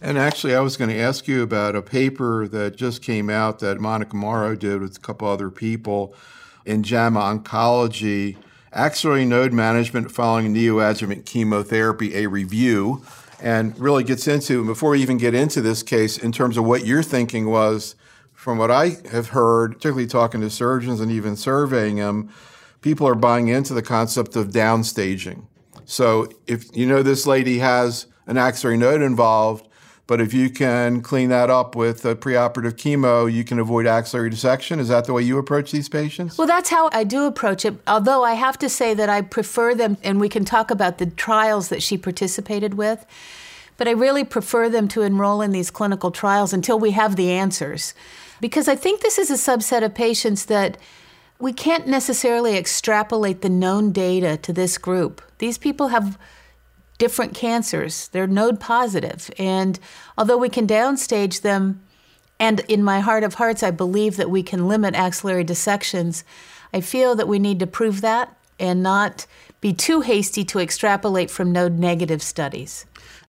And actually, I was going to ask you about a paper that just came out that Monica Morrow did with a couple other people in JAMA Oncology, axillary node management following neoadjuvant chemotherapy, a review, and really gets into, before we even get into this case, in terms of what your thinking was, from what I have heard, particularly talking to surgeons and even surveying them, people are buying into the concept of downstaging. So if you know this lady has an axillary node involved, but if you can clean that up with a preoperative chemo, you can avoid axillary dissection. Is that the way you approach these patients? Well, that's how I do approach it, although I have to say that I prefer them, and we can talk about the trials that she participated with, but I really prefer them to enroll in these clinical trials until we have the answers. Because I think this is a subset of patients that we can't necessarily extrapolate the known data to this group. These people have different cancers. They're node positive. And although we can downstage them, and in my heart of hearts, I believe that we can limit axillary dissections, I feel that we need to prove that and not be too hasty to extrapolate from node negative studies.